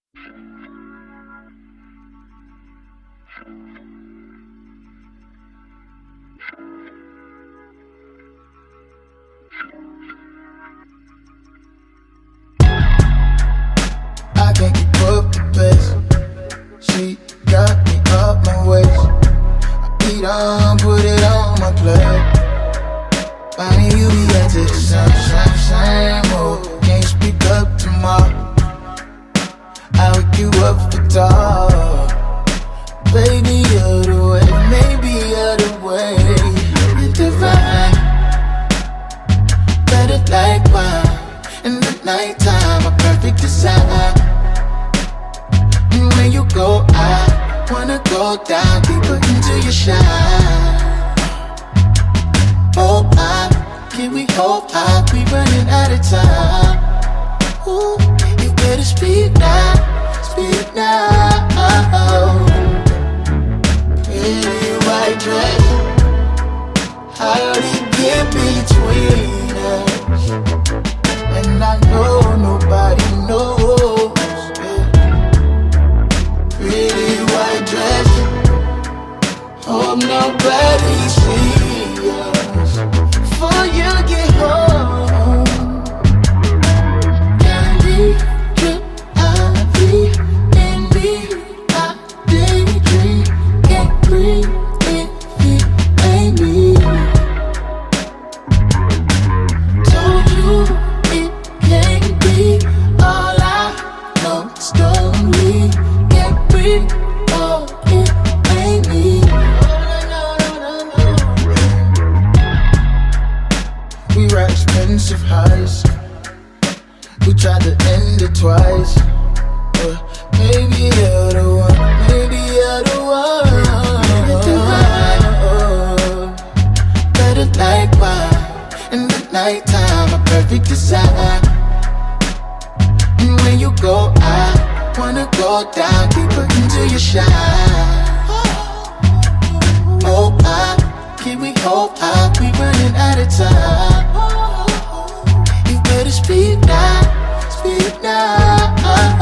I can't keep up the pace. She got me up my waist. I eat on, put it on my plate. Finding you be at the same, oh. Can't speak up tomorrow. I wake you up for talk. Baby, you're the way, maybe you're the way. You're divine, better like wine. In the nighttime, a perfect design. And when you go, I wanna go down deeper into your shine. Oh, can we hope we running out of time? Ooh, you better speak now, speak now. Pretty white dress, how do you get between us? And I know nobody knows. Pretty white dress, hope nobody sees us before you get home. Candy drip, IV in me, I daydream. Can't breathe if it ain't me. Told you it can't be all I know. It's lonely. Can't breathe, oh, it ain't me. We ride expensive highs. We tried to end it twice. Maybe you're the one. Maybe you're the one. Better like wine. In the nighttime, a perfect design. And when you go, I wanna go down deeper into your shine. Oh, can we hope we running out of time? You better speak now, speak now.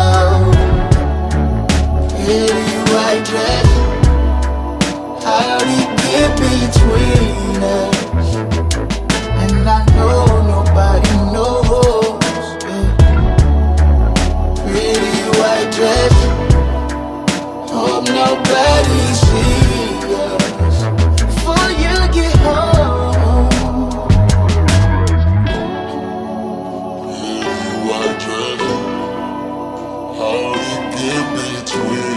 Pretty white dress, how do you get between us? And I know nobody knows. Pretty white dress, hope nobody sees us before you get home. Pretty white dress, how do you get between